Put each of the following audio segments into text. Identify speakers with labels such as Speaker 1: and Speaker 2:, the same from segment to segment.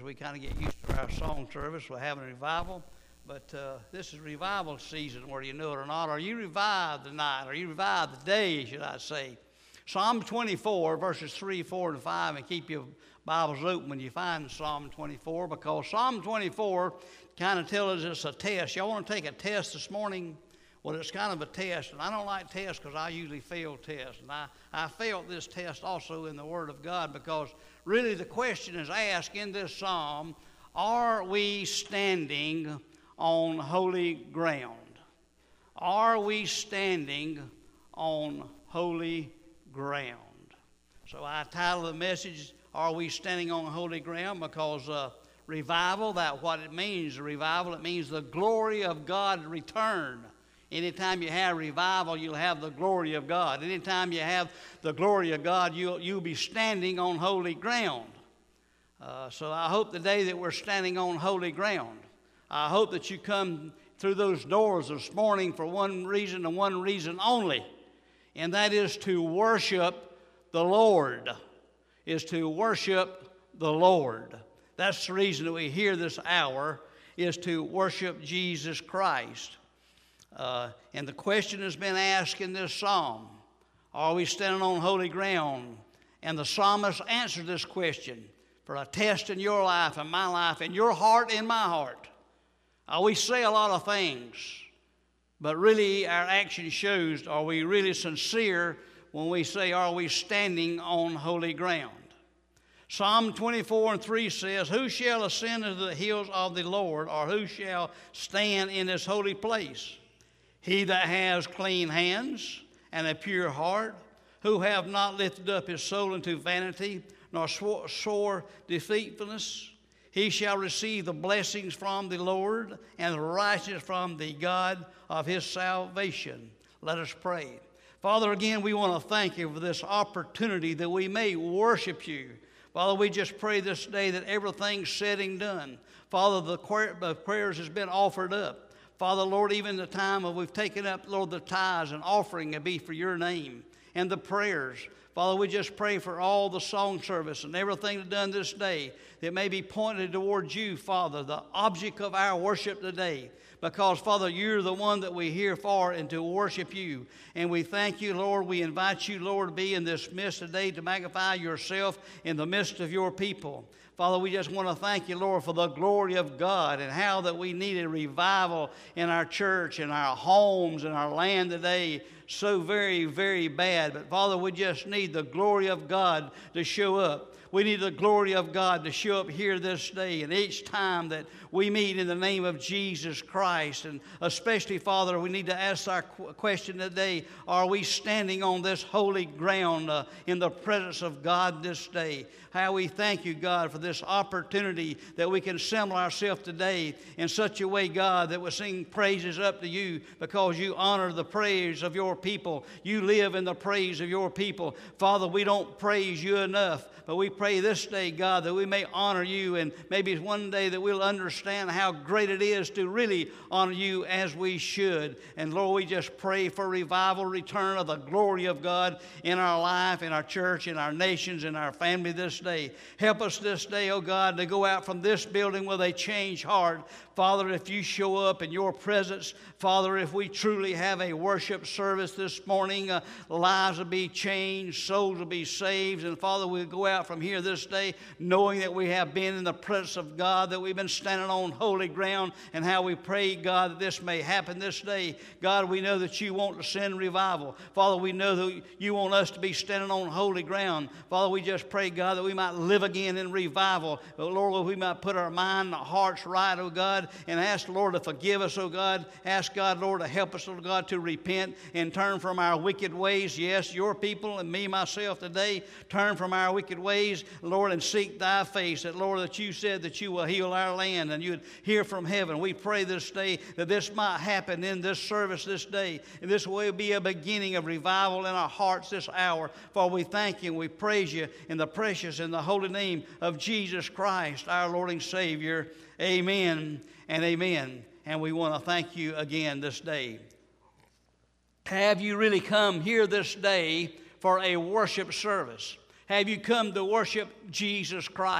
Speaker 1: we kind of get used to our song service. We're having a revival. But this is revival season, whether you know it or not. Are you revived tonight? Are you revived today, should I say? Psalm 24, verses 3, 4, and 5. And keep your Bibles open when you find Psalm 24, because Psalm 24 kind of tells us a test. Y'all want to take a test this morning? Well, it's kind of a test, and I don't like tests because I usually fail tests. And I failed this test also in the Word of God, because really the question is asked in this psalm, are we standing on holy ground? Are we standing on holy ground? So I titled the message, Are We Standing on Holy Ground? Because revival, that what it means, revival, it means the glory of God return. Anytime you have revival, you'll have the glory of God. Anytime you have the glory of God, you'll be standing on holy ground. So I hope today that we're standing on holy ground. I hope that you come through those doors this morning for one reason and one reason only, and that is to worship the Lord, is to worship the Lord. That's the reason that we're here this hour, is to worship Jesus Christ. And the question has been asked in this psalm, are we standing on holy ground? And the psalmist answered this question for a test in your life and my life, and your heart and my heart. We say a lot of things, but really our action shows, are we really sincere when we say, are we standing on holy ground? Psalm 24 and 3 says, who shall ascend into the hills of the Lord, or who shall stand in his holy place? He that has clean hands and a pure heart, who have not lifted up his soul into vanity, nor swore deceitfulness, he shall receive the blessings from the Lord and the righteousness from the God of his salvation. Let us pray. Father, again, we want to thank you for this opportunity that we may worship you. Father, we just pray this day that everything's said and done. Father, the prayers has been offered up. Father, Lord, even the time of we've taken up, Lord, the tithes and offering to be for your name and the prayers. Father, we just pray for all the song service and everything that's done this day that may be pointed towards you, Father, the object of our worship today. Because, Father, you're the one that we're here for and to worship you. And we thank you, Lord. We invite you, Lord, to be in this midst today to magnify yourself in the midst of your people. Father, we just want to thank you, Lord, for the glory of God and how that we need a revival in our church, in our homes, in our land today. So very, very bad. But, Father, we just need the glory of God to show up. We need the glory of God to show up here this day and each time that we meet in the name of Jesus Christ. And especially, Father, we need to ask our question today, are we standing on this holy ground in the presence of God this day? How we thank you, God, for this opportunity that we can assemble ourselves today in such a way, God, that we sing praises up to you because you honor the praise of your people. You live in the praise of your people. Father, we don't praise you enough, but we pray this day, God, that we may honor you, and maybe one day that we'll understand how great it is to really honor you as we should. And Lord, we just pray for revival, return of the glory of God in our life, in our church, in our nations, in our family this day. Help us this day, oh God, to go out from this building with a changed heart. Father, if you show up in your presence, Father, if we truly have a worship service this morning, lives will be changed, souls will be saved, and Father, we'll go out from here this day knowing that we have been in the presence of God, that we've been standing on holy ground, and how we pray, God, that this may happen this day. God, we know that you want to send revival. Father, we know that you want us to be standing on holy ground. Father, we just pray, God, that we might live again in revival. But Lord, we might put our mind and our hearts right, oh God, and ask the Lord to forgive us, oh God. Ask God, Lord, to help us, oh God, to repent and turn from our wicked ways. Yes, your people and me, myself today, turn from our wicked ways, Lord, and seek thy face. That, Lord, that you said that you will heal our land and you would hear from heaven. We pray this day that this might happen in this service this day. And this will be a beginning of revival in our hearts this hour. For we thank you and we praise you in the precious and the holy name of Jesus Christ, our Lord and Savior. Amen and amen. And we want to thank you again this day. Have you really come here this day for a worship service? Have you come to worship Jesus Christ?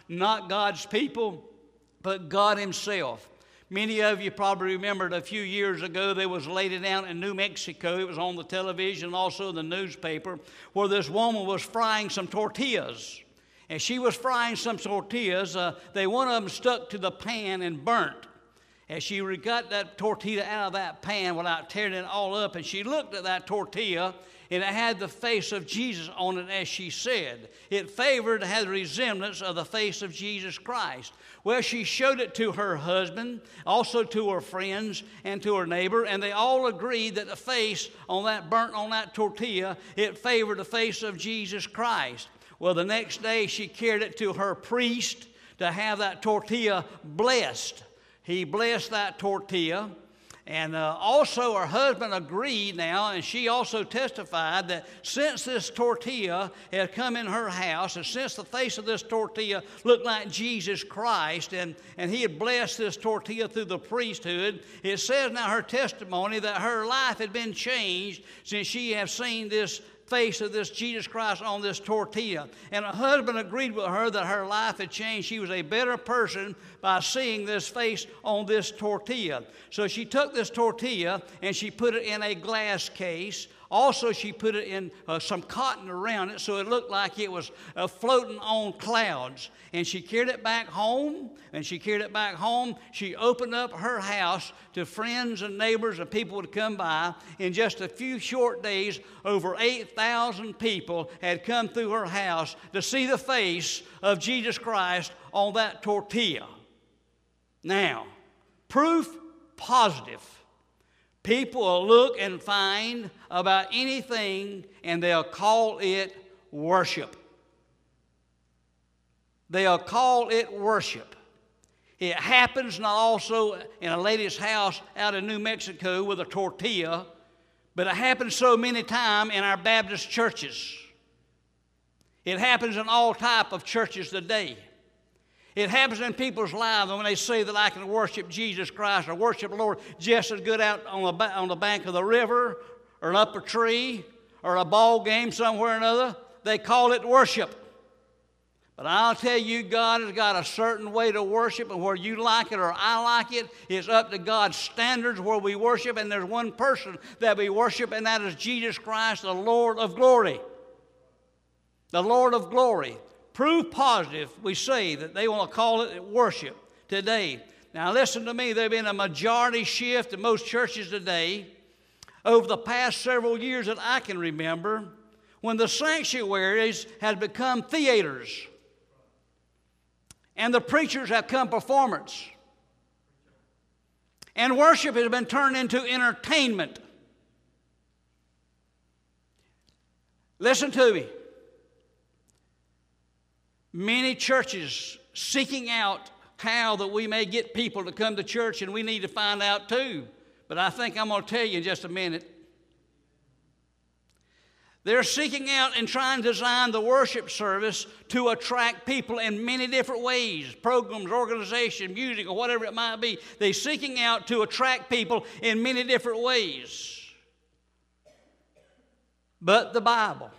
Speaker 1: not God's people, but God himself. Many of you probably remembered a few years ago there was a lady down in New Mexico. It was on the television and also in the newspaper where this woman was frying some tortillas. And she was frying some tortillas. One of them stuck to the pan and burnt. And she got that tortilla out of that pan without tearing it all up. And she looked at that tortilla, and it had the face of Jesus on it, as she said. It had the resemblance of the face of Jesus Christ. Well, she showed it to her husband, also to her friends and to her neighbor, and they all agreed that the face on that burnt on that tortilla, it favored the face of Jesus Christ. Well, the next day she carried it to her priest to have that tortilla blessed. He blessed that tortilla. And also her husband agreed now, and she also testified that since this tortilla had come in her house, and since the face of this tortilla looked like Jesus Christ, and he had blessed this tortilla through the priesthood, it says now her testimony that her life had been changed since she had seen this face of this Jesus Christ on this tortilla. And her husband agreed with her that her life had changed. She was a better person by seeing this face on this tortilla. So she took this tortilla and she put it in a glass case. Also, she put it in some cotton around it so it looked like it was floating on clouds. And she carried it back home. She opened up her house to friends and neighbors and people would come by. In just a few short days, over 8,000 people had come through her house to see the face of Jesus Christ on that tortilla. Now, proof positive. People will look and find about anything and they'll call it worship. They'll call it worship. It happens not also in a lady's house out in New Mexico with a tortilla, but it happens so many times in our Baptist churches. It happens in all type of churches today. It happens in people's lives when they say that I can worship Jesus Christ or worship the Lord just as good out on the bank of the river or up a tree or a ball game somewhere or another. They call it worship. But I'll tell you, God has got a certain way to worship, and whether you like it or I like it, it's up to God's standards where we worship, and there's one person that we worship, and that is Jesus Christ, the Lord of glory. The Lord of glory. Proof positive, we say that they want to call it worship today. Now listen to me, there's been a majority shift in most churches today over the past several years that I can remember when the sanctuaries had become theaters and the preachers have come performance. And worship has been turned into entertainment. Listen to me. Many churches seeking out how that we may get people to come to church, and we need to find out too. But I think I'm going to tell you in just a minute. They're seeking out and trying to design the worship service to attract people in many different ways. Programs, organization, music, or whatever it might be. They're seeking out to attract people in many different ways. But the Bible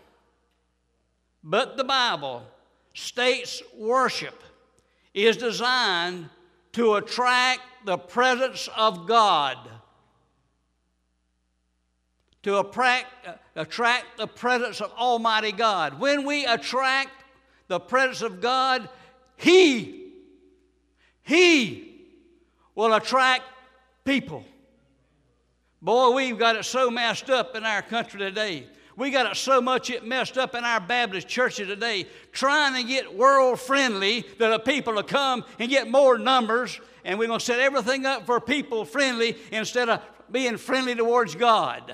Speaker 1: states worship is designed to attract the presence of God. To attract the presence of Almighty God. When we attract the presence of God, He will attract people. Boy, we've got it so messed up in our country today. We got it so much messed up in our Baptist churches today, trying to get world-friendly that the people to come and get more numbers, and we're going to set everything up for people-friendly instead of being friendly towards God.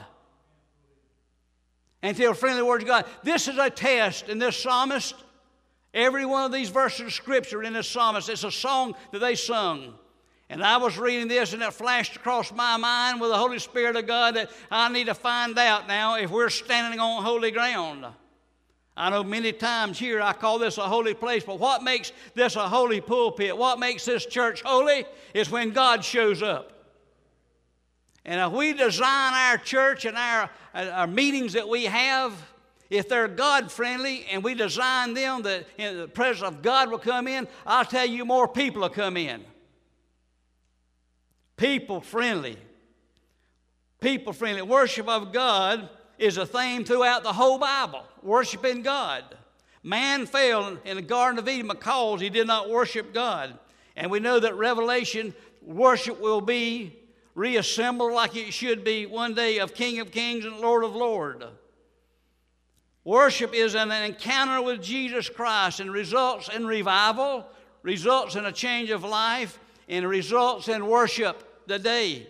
Speaker 1: Until friendly towards God. This is a test in this psalmist. Every one of these verses of Scripture in this psalmist, it's a song that they sung. And I was reading this, and it flashed across my mind with the Holy Spirit of God that I need to find out now if we're standing on holy ground. I know many times here I call this a holy place, but what makes this a holy pulpit? What makes this church holy is when God shows up. And if we design our church and our meetings that we have, if they're God-friendly and we design them that the presence of God will come in, I'll tell you more people will come in. People-friendly. People-friendly. Worship of God is a theme throughout the whole Bible. Worshiping God. Man fell in the Garden of Eden because he did not worship God. And we know that Revelation, worship will be reassembled like it should be one day of King of Kings and Lord of Lords. Worship is an encounter with Jesus Christ and results in revival, results in a change of life, and results in worship today.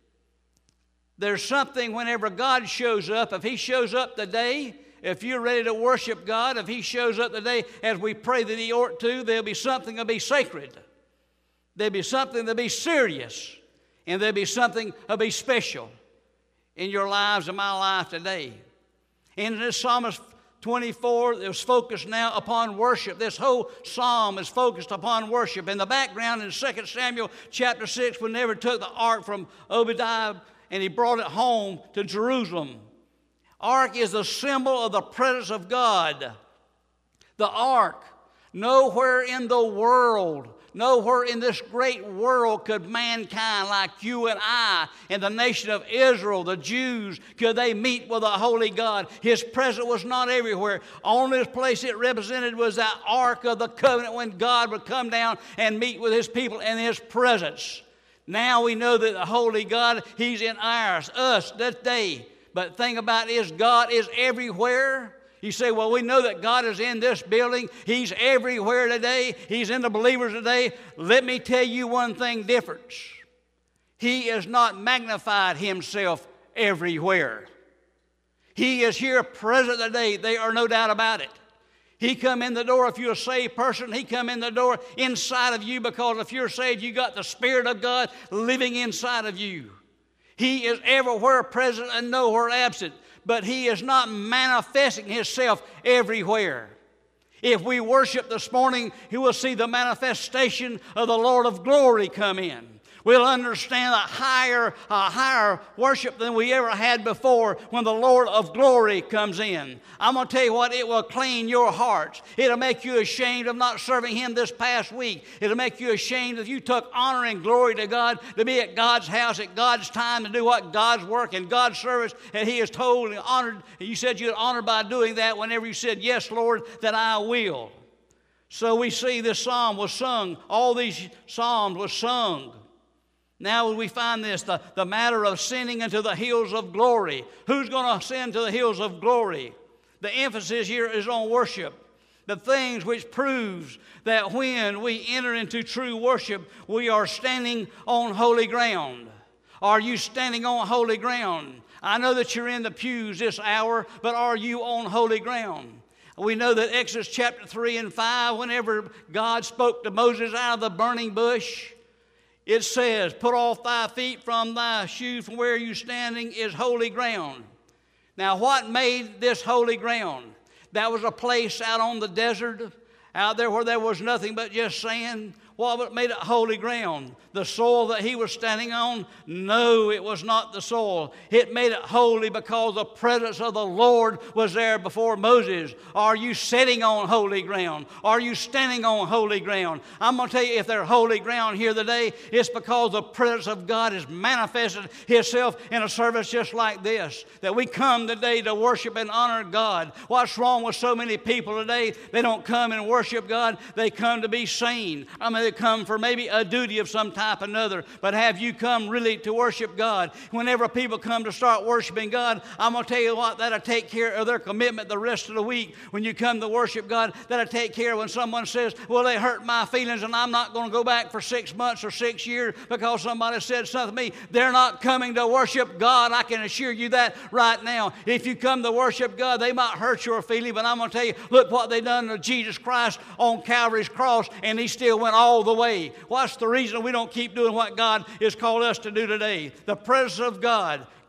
Speaker 1: There's something whenever God shows up. If he shows up today, if you're ready to worship God, if he shows up today as we pray that he ought to, there'll be something that'll be sacred. There'll be something that'll be serious. And there'll be something that'll be special in your lives and my life today. And in this Psalm 24, it was focused now upon worship. This whole psalm is focused upon worship. In the background in 2 Samuel chapter 6, when they took the ark from Obadiah and he brought it home to Jerusalem. Ark is the symbol of the presence of God. The ark, nowhere in the world, nowhere in this great world could mankind like you and I and the nation of Israel, the Jews, could they meet with a holy God. His presence was not everywhere. Only place it represented was that Ark of the Covenant when God would come down and meet with his people in his presence. Now we know that the holy God, he's in us that day. But the thing about it is God is everywhere. You say, well, we know that God is in this building. He's everywhere today. He's in the believers today. Let me tell you one thing different. He has not magnified himself everywhere. He is here present today. There are no doubt about it. He come in the door. If you're a saved person, he come in the door inside of you, because if you're saved, you got the Spirit of God living inside of you. He is everywhere present and nowhere absent. But he is not manifesting himself everywhere. If we worship this morning, you will see the manifestation of the Lord of glory come in. We'll understand a higher worship than we ever had before when the Lord of glory comes in. I'm going to tell you what, it will clean your hearts. It'll make you ashamed of not serving him this past week. It'll make you ashamed if you took honor and glory to God, to be at God's house at God's time, to do what God's work and God's service, and he is totally honored. You said you're honored by doing that whenever you said, yes, Lord, that I will. So we see this psalm was sung. All these psalms were sung. Now we find this, the matter of ascending into the hills of glory. Who's going to ascend to the hills of glory? The emphasis here is on worship. The things which proves that when we enter into true worship, we are standing on holy ground. Are you standing on holy ground? I know that you're in the pews this hour, but are you on holy ground? We know that Exodus chapter 3 and 5, whenever God spoke to Moses out of the burning bush, it says, put off thy feet from thy shoes, from where you standing is holy ground. Now, what made this holy ground? That was a place out on the desert, out there where there was nothing but just sand. What made it holy ground? The soil that he was standing on? No, it was not the soil. It made it holy because the presence of the Lord was there before Moses. Are you sitting on holy ground? Are you standing on holy ground? I'm going to tell you, if there's holy ground here today, it's because the presence of God has manifested himself in a service just like this, that we come today to worship and honor God. What's wrong with so many people today? They don't come and worship God. They come to be seen. I mean, they come for maybe a duty of some type or another. But have you come really to worship God? Whenever people come to start worshiping God, I'm going to tell you what, that'll take care of their commitment the rest of the week. When you come to worship God, that'll take care of when someone says, well, they hurt my feelings and I'm not going to go back for 6 months or 6 years because somebody said something to me. They're not coming to worship God. I can assure you that right now. If you come to worship God, they might hurt your feeling, but I'm going to tell you, look what they done to Jesus Christ on Calvary's cross, and he still went all the way. What's the reason we don't keep doing what God has called us to do today? The presence of God.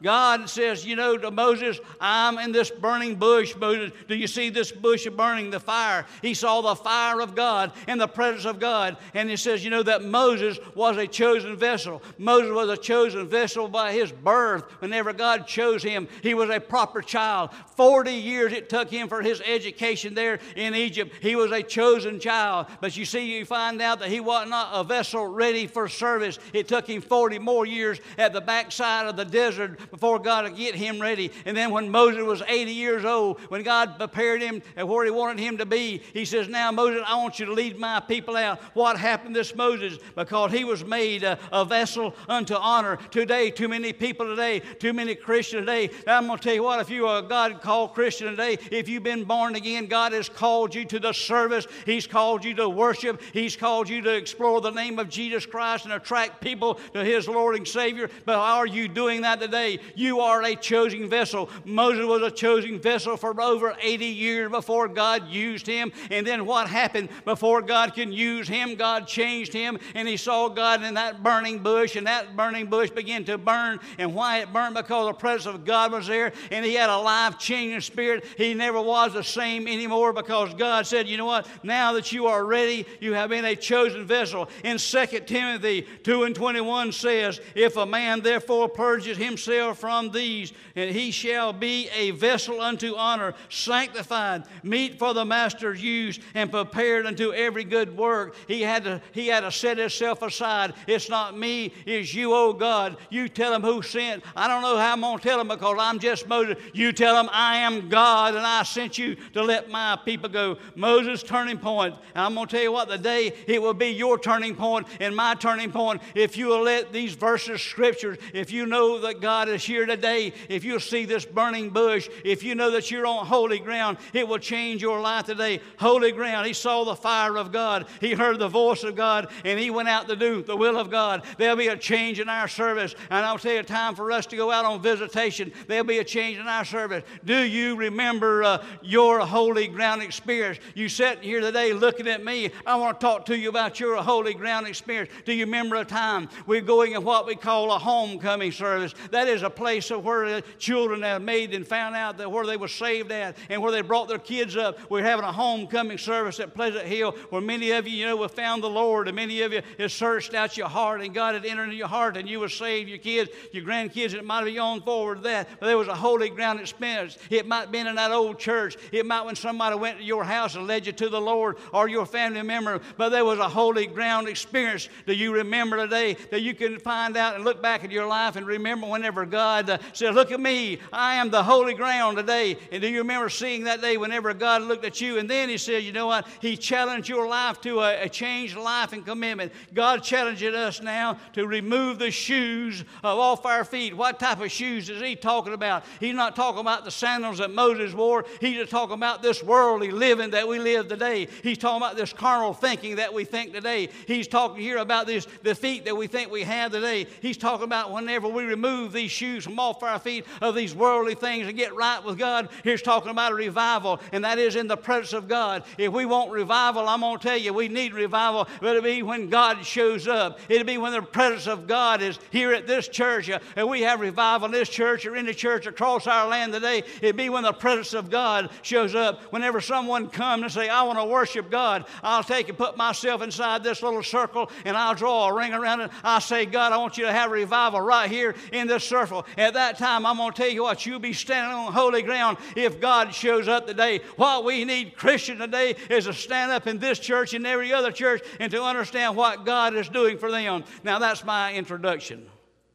Speaker 1: God says, you know, to Moses, I'm in this burning bush, Moses. Do you see this bush burning, the fire? He saw the fire of God and the presence of God. And he says, you know, that Moses was a chosen vessel. Moses was a chosen vessel by his birth. Whenever God chose him, he was a proper child. 40 years it took him for his education there in Egypt. He was a chosen child. But you see, you find out that he was not a vessel ready for service. It took him 40 more years at the backside of the desert before God could get him ready. And then when Moses was 80 years old, when God prepared him and where he wanted him to be, he says, now Moses, I want you to lead my people out. What happened to this Moses? Because he was made a vessel unto honor. Today, too many people today, too many Christians today. I'm going to tell you what, if you are a God-called Christian today, if you've been born again, God has called you to the service. He's called you to worship. He's called you to explore the name of Jesus Christ and attract people to his Lord and Savior. But are you doing that today? You are a chosen vessel. Moses was a chosen vessel for over 80 years before God used him. And then what happened before God can use him? God changed him, and he saw God in that burning bush, and that burning bush began to burn. And why it burned? Because the presence of God was there, and he had a life-changing spirit. He never was the same anymore because God said, you know what? Now that you are ready, you have been a chosen vessel. In 2 Timothy 2:21 says, if a man therefore purges himself from these, and he shall be a vessel unto honor, sanctified, meet for the master's use, and prepared unto every good work. He had to set himself aside. It's not me, it's you, oh God. You tell him who sent. I don't know how I'm going to tell him because I'm just Moses. You tell him I am God and I sent you to let my people go. Moses' turning point. And I'm going to tell you what, the day it will be your turning point and my turning point if you will let these verses, scriptures, if you know that God is here today, if you'll see this burning bush, if you know that you're on holy ground, it will change your life today. Holy ground. He saw the fire of God. He heard the voice of God, and he went out to do the will of God. There'll be a change in our service, and I'll tell you, time for us to go out on visitation. There'll be a change in our service. Do you remember your holy ground experience? You sat here today looking at me. I want to talk to you about your holy ground experience. Do you remember a time we're going in what we call a homecoming service? That is a place where the children have made and found out that where they were saved at and where they brought their kids up. We're having a homecoming service at Pleasant Hill where many of you, have found the Lord, and many of you have searched out your heart, and God had entered into your heart, and you were saved. Your kids, your grandkids, it might have gone forward to that, but there was a holy ground experience. It might have been in that old church. It might when somebody went to your house and led you to the Lord, or your family member, but there was a holy ground experience. Do you remember today that you can find out and look back at your life and remember whenever God said, look at me, I am the holy ground today? And do you remember seeing that day whenever God looked at you? And then he said, you know what? He challenged your life to a changed life and commitment. God challenging us now to remove the shoes off our feet. What type of shoes is he talking about? He's not talking about the sandals that Moses wore. He's just talking about this worldly living that we live today. He's talking about this carnal thinking that we think today. He's talking here about the feet that we think we have today. He's talking about whenever we remove these shoes from off our feet of these worldly things and get right with God. He's talking about a revival, and that is in the presence of God. If we want revival, I'm going to tell you, we need revival, but it'll be when God shows up. It'll be when the presence of God is here at this church, and we have revival in this church or in the church across our land today. It'll be when the presence of God shows up. Whenever someone comes and say, I want to worship God, I'll take and put myself inside this little circle, and I'll draw a ring around it. I'll say, God, I want you to have revival right here in this circle. At that time, I'm going to tell you what, you'll be standing on holy ground if God shows up today. What we need, Christian, today is to stand up in this church and every other church and to understand what God is doing for them. Now, that's my introduction.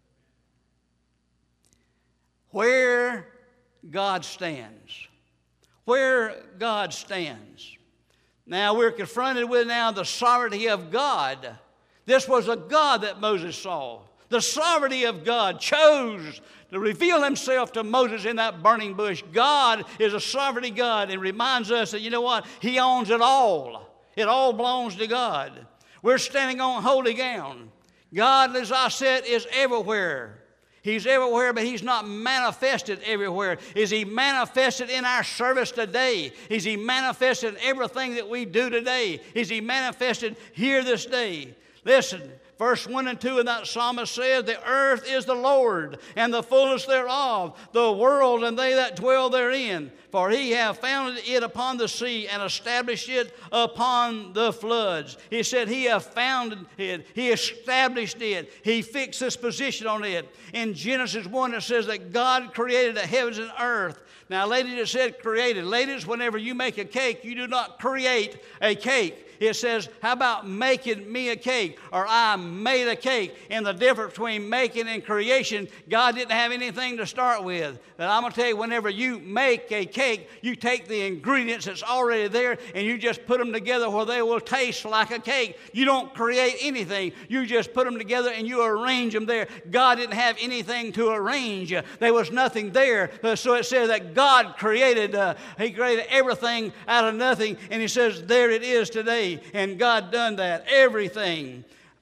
Speaker 1: Where God stands. Where God stands. Now, we're confronted with now the sovereignty of God. This was a God that Moses saw. The sovereignty of God chose to reveal himself to Moses in that burning bush. God is a sovereignty God, and reminds us that, you know what? He owns it all. It all belongs to God. We're standing on holy ground. God, as I said, is everywhere. He's everywhere, but he's not manifested everywhere. Is he manifested in our service today? Is he manifested in everything that we do today? Is he manifested here this day? Listen, Verse 1 and 2 in that psalmist says, the earth is the Lord, and the fullness thereof, the world and they that dwell therein. For he hath founded it upon the sea, and established it upon the floods. He said he hath founded it, he established it, he fixed his position on it. In Genesis 1 it says that God created the heavens and earth. Now, ladies, it said created. Ladies, whenever you make a cake, you do not create a cake. It says, how about making me a cake? Or I made a cake. And the difference between making and creation, God didn't have anything to start with. But I'm going to tell you, whenever you make a cake, you take the ingredients that's already there and you just put them together where they will taste like a cake. You don't create anything. You just put them together and you arrange them there. God didn't have anything to arrange. There was nothing there. So it says that God created, he created everything out of nothing. And he says, there it is today. And God done that. Everything.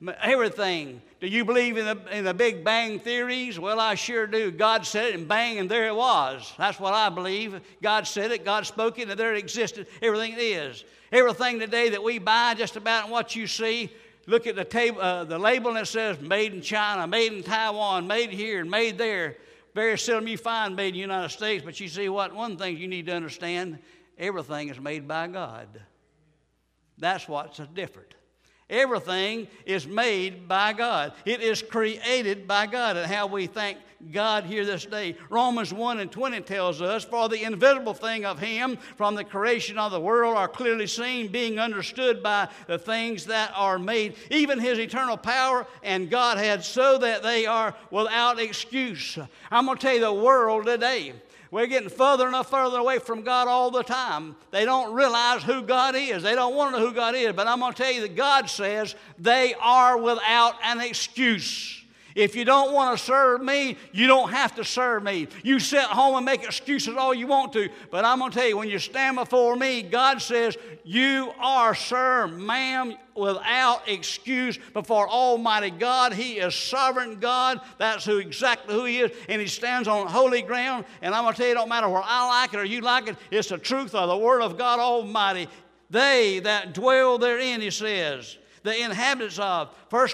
Speaker 1: Do you believe in the Big Bang theories? Well, I sure do. God said it and bang, and there it was. That's what I believe. God said it, God spoke it, and there it existed. Everything it is. Everything today that we buy, just about what you see, look at the label and it says made in China, made in Taiwan, made here, and made there. Very seldom you find made in the United States, but you see what? One thing you need to understand, everything is made by God. That's what's different. Everything is made by God. It is created by God. And how we thank God here this day. Romans 1 and 20 tells us, for the invisible thing of him from the creation of the world are clearly seen, being understood by the things that are made, even his eternal power and Godhead, so that they are without excuse. I'm going to tell you, the world today, we're getting further and further away from God all the time. They don't realize who God is. They don't want to know who God is. But I'm going to tell you that God says they are without an excuse. If you don't want to serve me, you don't have to serve me. You sit home and make excuses all you want to. But I'm going to tell you, when you stand before me, God says, you are, sir, ma'am, without excuse before Almighty God. He is sovereign God. That's exactly who he is. And he stands on holy ground. And I'm going to tell you, it don't matter where I like it or you like it. It's the truth of the Word of God Almighty. They that dwell therein, he says, the inhabitants of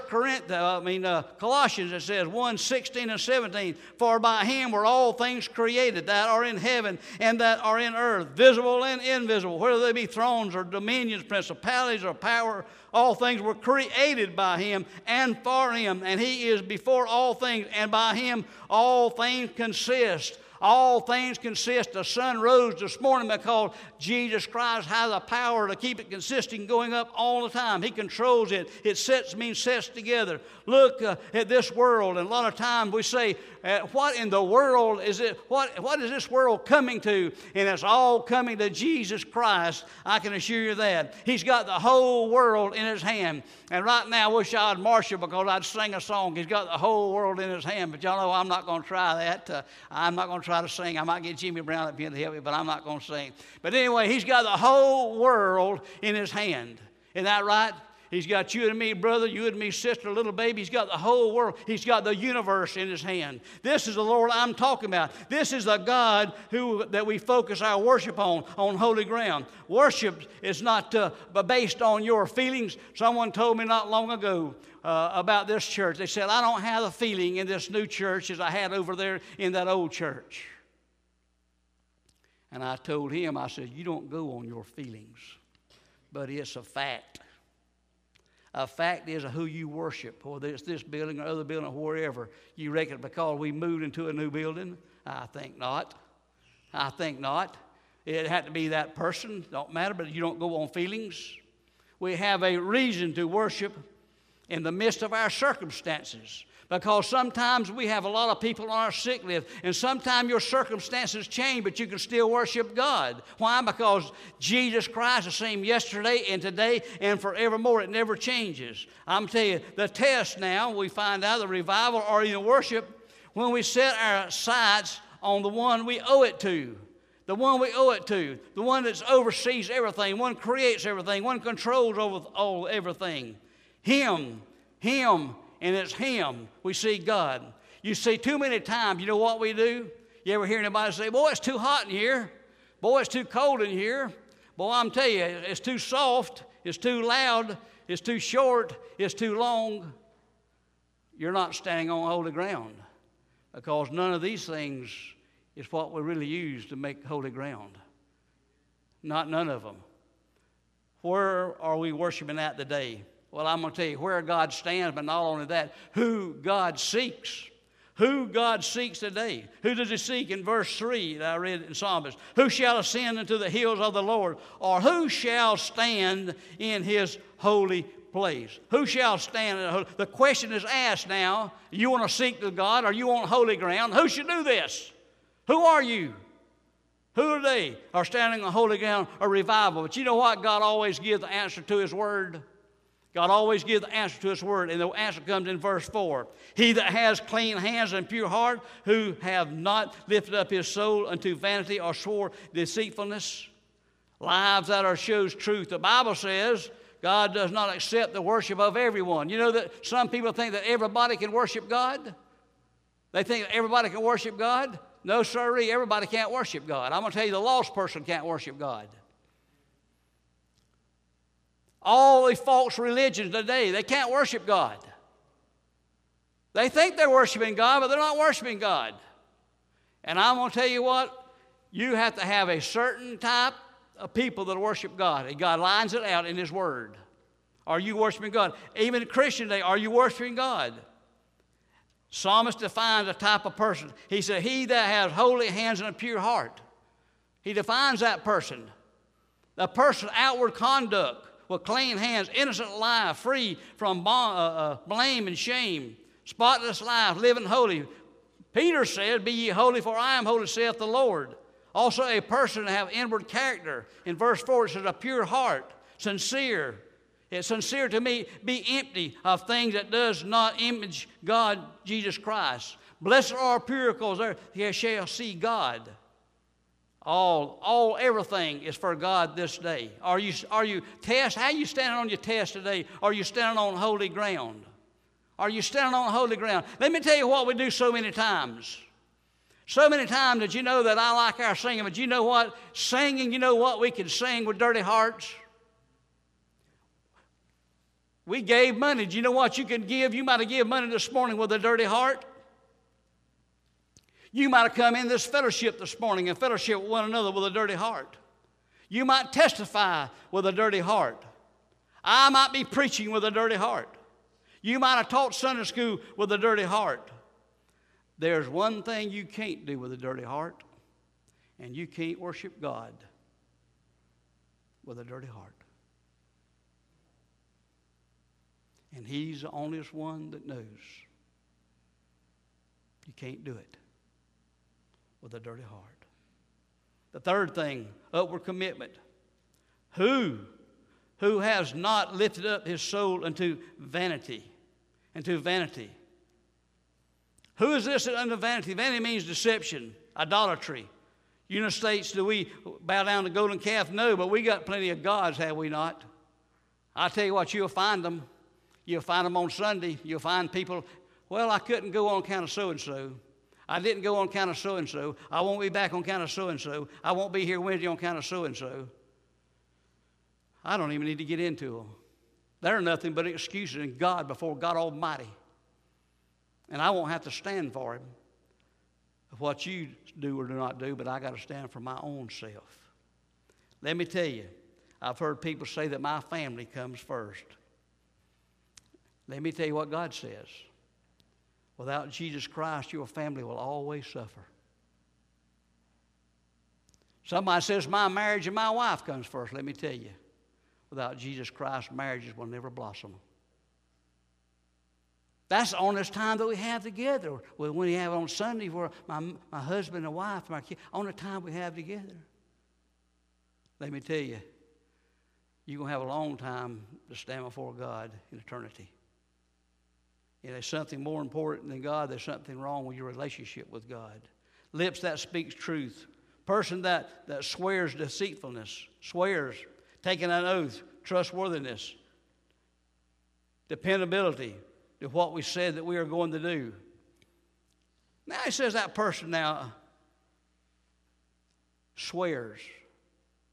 Speaker 1: Colossians, it says 1:16 and 17. For by him were all things created that are in heaven and that are in earth, visible and invisible, whether they be thrones or dominions, principalities or power. All things were created by him and for him, and he is before all things, and by him all things consist. All things consist. The sun rose this morning because Jesus Christ has the power to keep it consistent, going up all the time. He controls it. It sets together. Look at this world, and a lot of times we say, what in the world is it? What is this world coming to? And it's all coming to Jesus Christ. I can assure you that. He's got the whole world in his hand. And right now I wish I'd marshal because I'd sing a song. He's got the whole world in his hand. But y'all know I'm not going to try that. I'm not going to try to sing. I might get Jimmy Brown up here to help me, but I'm not going to sing. But anyway, he's got the whole world in his hand. Isn't that right? He's got you and me, brother, you and me, sister, little baby. He's got the whole world. He's got the universe in his hand. This is the Lord I'm talking about. This is the God that we focus our worship on holy ground. Worship is not based on your feelings. Someone told me not long ago about this church. They said, I don't have the feeling in this new church as I had over there in that old church. And I told him, I said, you don't go on your feelings, but it's a fact. A fact is who you worship, whether it's this building or other building or wherever. You reckon because we moved into a new building? I think not. I think not. It had to be that person. Don't matter, but you don't go on feelings. We have a reason to worship in the midst of our circumstances. Because sometimes we have a lot of people on our sick list, and sometimes your circumstances change, but you can still worship God. Why? Because Jesus Christ is the same yesterday and today and forevermore. It never changes. I'm telling you, the test now, we find out the revival or in worship when we set our sights on the one we owe it to. The one we owe it to. The one that oversees everything. One creates everything. One controls over everything. Him. And it's him. We see God. You see, too many times, you know what we do? You ever hear anybody say, boy, it's too hot in here. Boy, it's too cold in here. Boy, I'm telling you, it's too soft. It's too loud. It's too short. It's too long. you're not standing on holy ground, because none of these things is what we really use to make holy ground. None of them. Where are we worshiping at today? Well, I'm going to tell you where God stands, but not only that, who God seeks. Who God seeks today. Who does he seek in verse 3 that I read in Psalms? Who shall ascend into the hills of the Lord? Or who shall stand in his holy place? Who shall stand in the holy? The question is asked now. You want to seek to God or you want holy ground? Who should do this? Who are you? Who are they? Are standing on holy ground or revival? But you know what? God always gives the answer to his word. God always gives the answer to his word, and the answer comes in verse 4. He that has clean hands and pure heart, who have not lifted up his soul unto vanity or swore deceitfulness, lives that are shows truth. The Bible says God does not accept the worship of everyone. You know that some people think that everybody can worship God? They think that everybody can worship God? No, sirree, everybody can't worship God. I'm going to tell you, the lost person can't worship God. All the false religions today, they can't worship God. They think they're worshiping God, but they're not worshiping God. And I'm going to tell you what, you have to have a certain type of people that worship God. And God lines it out in his word. Are you worshiping God? Even Christian day, are you worshiping God? Psalmist defines a type of person. He said, he that has holy hands and a pure heart. He defines that person. The person, outward conduct, with clean hands, innocent life, free from blame and shame, spotless life, living holy. Peter said, be ye holy, for I am holy, saith the Lord. Also a person to have inward character. In verse 4 it says, a pure heart, sincere. It's sincere to me, be empty of things that does not image God, Jesus Christ. Blessed are pure, because they shall see God. Everything is for God this day. Are you test? How are you standing on your test today? Are you standing on holy ground? Are you standing on holy ground? Let me tell you what we do so many times. So many times that you know that I like our singing, but you know what? Singing, you know what? We can sing with dirty hearts. We gave money. Do you know what you can give? You might have given money this morning with a dirty heart. You might have come in this fellowship this morning and fellowship with one another with a dirty heart. You might testify with a dirty heart. I might be preaching with a dirty heart. You might have taught Sunday school with a dirty heart. There's one thing you can't do with a dirty heart, and you can't worship God with a dirty heart. And he's the only one that knows. You can't do it with a dirty heart. The third thing, upward commitment. Who has not lifted up his soul unto vanity? Unto vanity. Who is this unto vanity? Vanity means deception, idolatry. United States, do we bow down to the golden calf? No, but we got plenty of gods, have we not? I tell you what, you'll find them. You'll find them on Sunday. You'll find people, well, I couldn't go on account of so-and-so. I didn't go on account of so-and-so. I won't be back on account of so-and-so. I won't be here Wednesday on account of so-and-so. I don't even need to get into them. They're nothing but excuses in God before God Almighty. And I won't have to stand for him of what you do or do not do, but I got to stand for my own self. Let me tell you, I've heard people say that my family comes first. Let me tell you what God says. Without Jesus Christ, your family will always suffer. Somebody says, my marriage and my wife comes first. Let me tell you, without Jesus Christ, marriages will never blossom. That's the only time that we have together. When we have on Sunday for my husband and wife, my kids, only time we have together. Let me tell you, you're going to have a long time to stand before God in eternity. And there's something more important than God. There's something wrong with your relationship with God. Lips that speaks truth. Person that swears deceitfulness. Swears. Taking an oath. Trustworthiness. Dependability to what we said that we are going to do. Now he says that person now swears.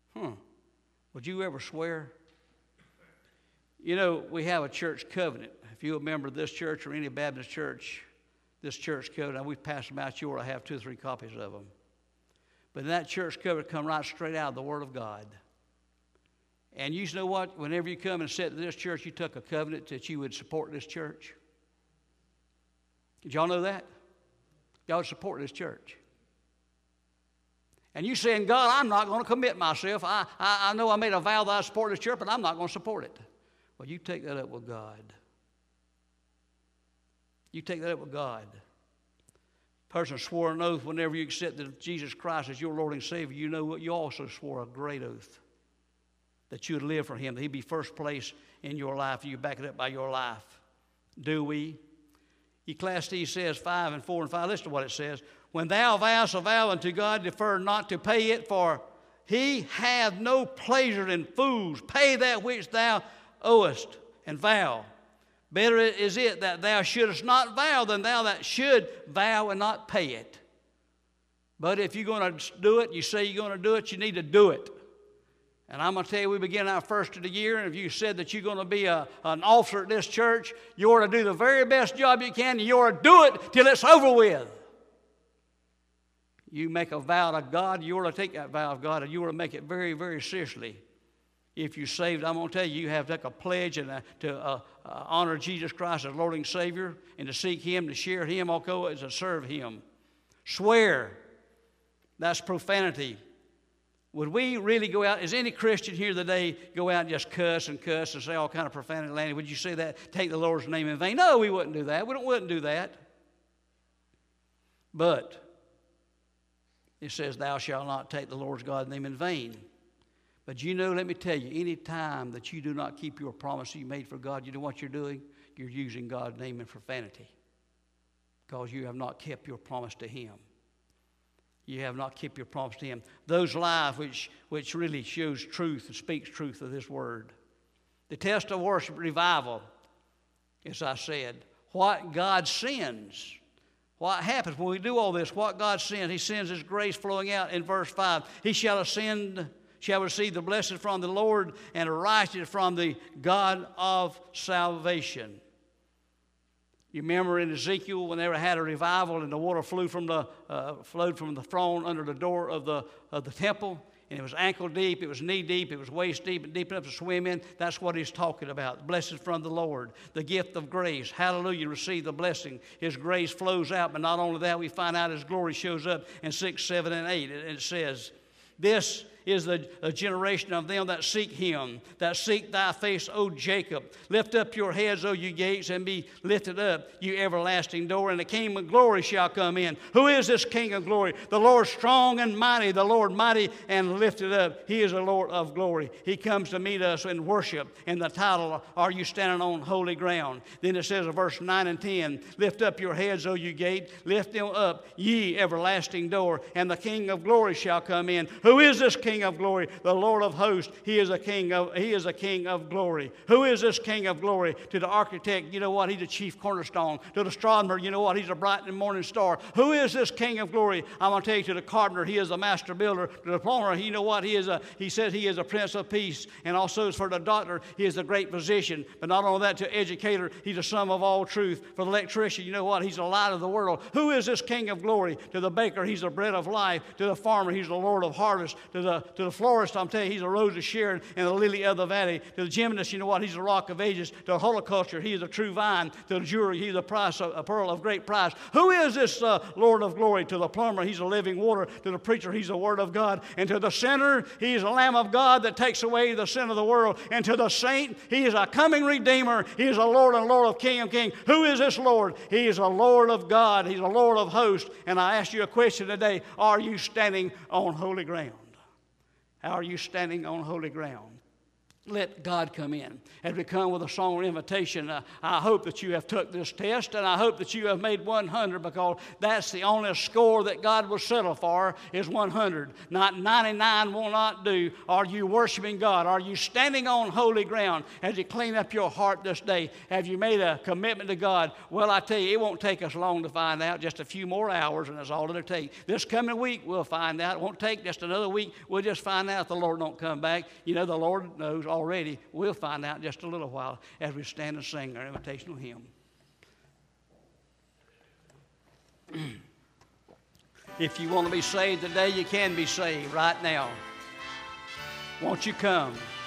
Speaker 1: Would you ever swear? You know, we have a church covenant. if you're a member of this church or any Baptist church, this church covenant, we've passed them out. You ought to have 2 or 3 copies of them. But in that church covenant come right straight out of the Word of God. And you know what? Whenever you come and sit in this church, you took a covenant that you would support this church. Did y'all know that? Y'all would support this church. And you saying, God, I'm not going to commit myself. I know I made a vow that I support this church, but I'm not going to support it. Well, you take that up with God. You take that up with God. A person swore an oath whenever you accepted Jesus Christ as your Lord and Savior. You know what? You also swore a great oath that you would live for Him, that He'd be first place in your life, and you back it up by your life. Do we? Ecclesiastes says 5 and 4 and 5. Listen to what it says. When thou vowest a vow unto God, defer not to pay it, for He hath no pleasure in fools. Pay that which thou owest, and vow. Better is it that thou shouldest not vow than thou that should vow and not pay it. But if you're going to do it, you say you're going to do it, you need to do it. And I'm going to tell you, we begin our first of the year, and if you said that you're going to be an officer at this church, you ought to do the very best job you can, and you ought to do it till it's over with. You make a vow to God, you ought to take that vow of God, and you ought to make it very, very seriously. If you're saved, I'm going to tell you, you have to take a pledge and to honor Jesus Christ as Lord and Savior, and to seek Him, to share Him, also to serve Him. Swear. That's profanity. Would we really go out, is any Christian here today go out and just cuss and say all kind of profanity language? Would you say that, take the Lord's name in vain? No, we wouldn't do that. We wouldn't do that. But it says, thou shalt not take the Lord's God's name in vain. But you know, let me tell you, any time that you do not keep your promise you made for God, you know what you're doing? You're using God's name in profanity, because you have not kept your promise to Him. You have not kept your promise to Him. Those lives which really shows truth and speaks truth of this word. The test of worship revival, as I said, what God sends. What happens when we do all this? What God sends. He sends His grace flowing out in verse 5. He shall receive the blessing from the Lord and the righteousness from the God of salvation. You remember in Ezekiel when they had a revival and the water flowed from the throne under the door of the temple, and it was ankle deep, it was knee deep, it was waist deep, and deep enough to swim in. That's what he's talking about. Blessings from the Lord, the gift of grace. Hallelujah, receive the blessing. His grace flows out, but not only that, we find out His glory shows up in 6, 7, and 8. And it says, this is the generation of them that seek Him, that seek thy face, O Jacob. Lift up your heads, O you gates, and be lifted up, you everlasting door, and the King of glory shall come in. Who is this King of glory? The Lord strong and mighty, the Lord mighty and lifted up. He is the Lord of glory. He comes to meet us in worship. And the title, Are You Standing on Holy Ground? Then it says in verse 9 and 10, Lift up your heads, O you gate, lift them up, ye everlasting door, and the King of glory shall come in. Who is this King of glory? The Lord of hosts. He is a King of glory. Who is this King of glory? To the architect, you know what? He's the chief cornerstone. To the astronomer, you know what? He's a bright and morning star. Who is this King of glory? I'm going to tell you, to the carpenter, he is a master builder. To the plumber, you know what? He says he is a prince of peace. And also for the doctor, he is a great physician. But not only that, to educator, he's the sum of all truth. For the electrician, you know what? He's the light of the world. Who is this King of glory? To the baker, he's the bread of life. To the farmer, he's the Lord of harvest. To the florist, I'm telling you, he's the rose of Sharon and the lily of the valley. To the gymnast, you know what? He's the rock of ages. To the horticulture, he is a true vine. To the jewelry, he's a pearl of great price. Who is this Lord of glory? To the plumber, he's the living water. To the preacher, he's the word of God. And to the sinner, he is the Lamb of God that takes away the sin of the world. And to the saint, he is a coming Redeemer. He is a Lord and Lord of King of Kings. Who is this Lord? He is a Lord of God. He's a Lord of hosts. And I ask you a question today. Are you standing on holy ground? How are you standing on holy ground? Let God come in. As we come with a song of invitation, I hope that you have took this test, and I hope that you have made 100, because that's the only score that God will settle for, is 100. Not 99 will not do. Are you worshiping God? Are you standing on holy ground? As you clean up your heart this day, have you made a commitment to God? Well, I tell you, it won't take us long to find out. Just a few more hours, and that's all it'll take. This coming week, we'll find out. It won't take just another week. We'll just find out if the Lord don't come back. You know, the Lord knows all already. We'll find out in just a little while as we stand and sing our invitational hymn. If you want to be saved today, you can be saved right now. Won't you come?